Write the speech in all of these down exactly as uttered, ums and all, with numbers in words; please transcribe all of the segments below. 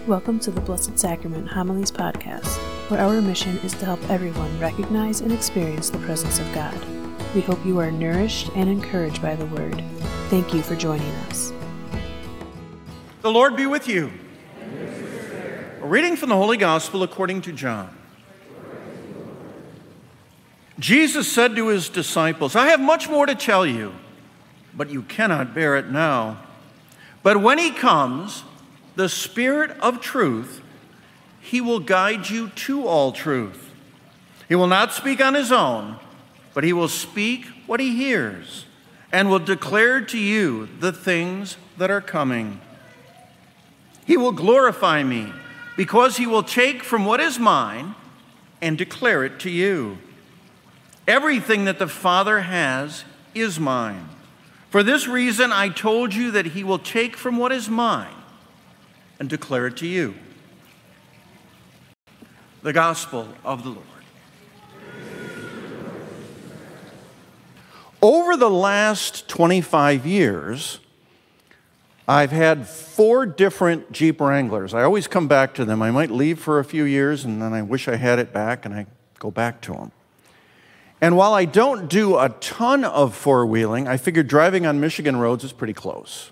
Welcome to the Blessed Sacrament Homilies Podcast, where our mission is to help everyone recognize and experience the presence of God. We hope you are nourished and encouraged by the Word. Thank you for joining us. The Lord be with you. A reading from the Holy Gospel according to John. Jesus said to his disciples, "I have much more to tell you, but you cannot bear it now. But when he comes, the Spirit of truth, he will guide you to all truth. He will not speak on his own, but he will speak what he hears and will declare to you the things that are coming. He will glorify me because he will take from what is mine and declare it to you. Everything that the Father has is mine. For this reason, I told you that he will take from what is mine and declare it to you." The Gospel of the Lord. Over the last twenty-five years, I've had four different Jeep Wranglers. I always come back to them. I might leave for a few years, and then I wish I had it back, and I go back to them. And while I don't do a ton of four-wheeling, I figured driving on Michigan roads is pretty close.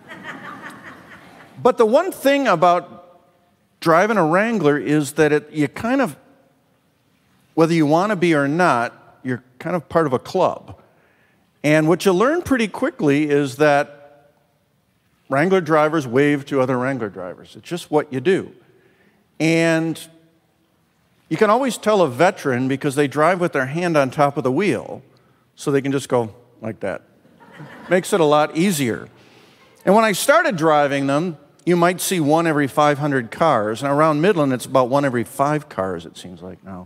But the one thing about driving a Wrangler is that it, you kind of, whether you want to be or not, you're kind of part of a club. And what you learn pretty quickly is that Wrangler drivers wave to other Wrangler drivers. It's just what you do. And you can always tell a veteran because they drive with their hand on top of the wheel, so they can just go like that. Makes it a lot easier. And when I started driving them, you might see one every five hundred cars. And around Midland, it's about one every five cars, it seems like now.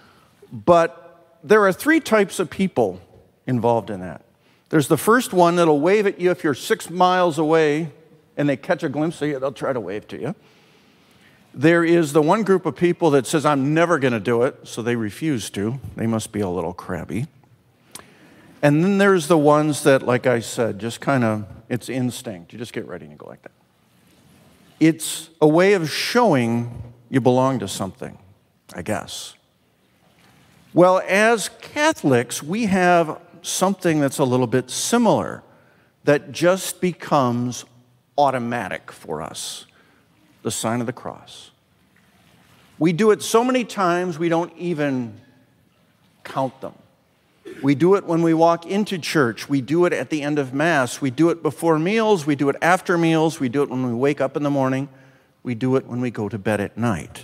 But there are three types of people involved in that. There's the first one that'll wave at you if you're six miles away and they catch a glimpse of you, they'll try to wave to you. There is the one group of people that says, "I'm never going to do it," so they refuse to. They must be a little crabby. And then there's the ones that, like I said, just kind of, it's instinct. You just get ready and you go like that. It's a way of showing you belong to something, I guess. Well, as Catholics, we have something that's a little bit similar that just becomes automatic for us. The sign of the cross. We do it so many times we don't even count them. We do it when we walk into church. We do it at the end of Mass. We do it before meals. We do it after meals. We do it when we wake up in the morning. We do it when we go to bed at night.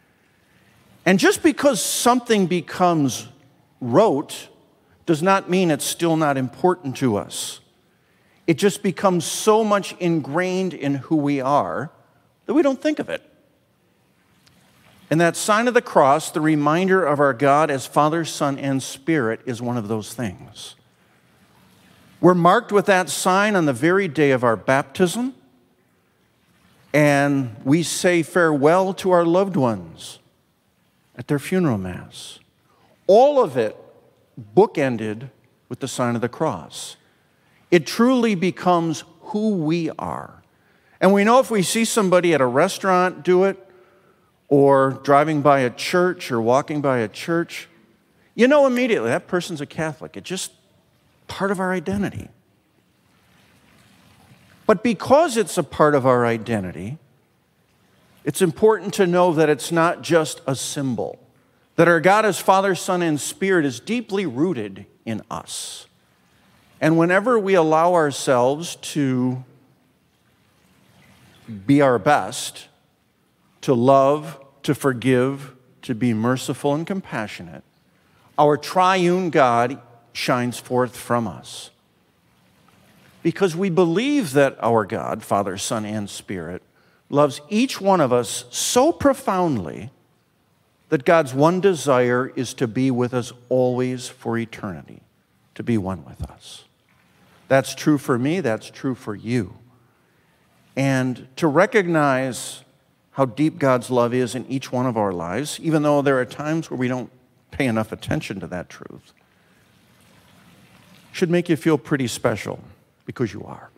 And just because something becomes rote does not mean it's still not important to us. It just becomes so much ingrained in who we are that we don't think of it. And that sign of the cross, the reminder of our God as Father, Son, and Spirit, is one of those things. We're marked with that sign on the very day of our baptism, and we say farewell to our loved ones at their funeral mass. All of it bookended with the sign of the cross. It truly becomes who we are. And we know if we see somebody at a restaurant do it, or driving by a church, or walking by a church, you know immediately that person's a Catholic. It's just part of our identity. But because it's a part of our identity, it's important to know that it's not just a symbol, that our God as Father, Son, and Spirit is deeply rooted in us. And whenever we allow ourselves to be our best, to love, to forgive, to be merciful and compassionate, our triune God shines forth from us. Because we believe that our God, Father, Son, and Spirit, loves each one of us so profoundly that God's one desire is to be with us always for eternity, to be one with us. That's true for me, that's true for you. And to recognize how deep God's love is in each one of our lives, even though there are times where we don't pay enough attention to that truth, should make you feel pretty special, because you are.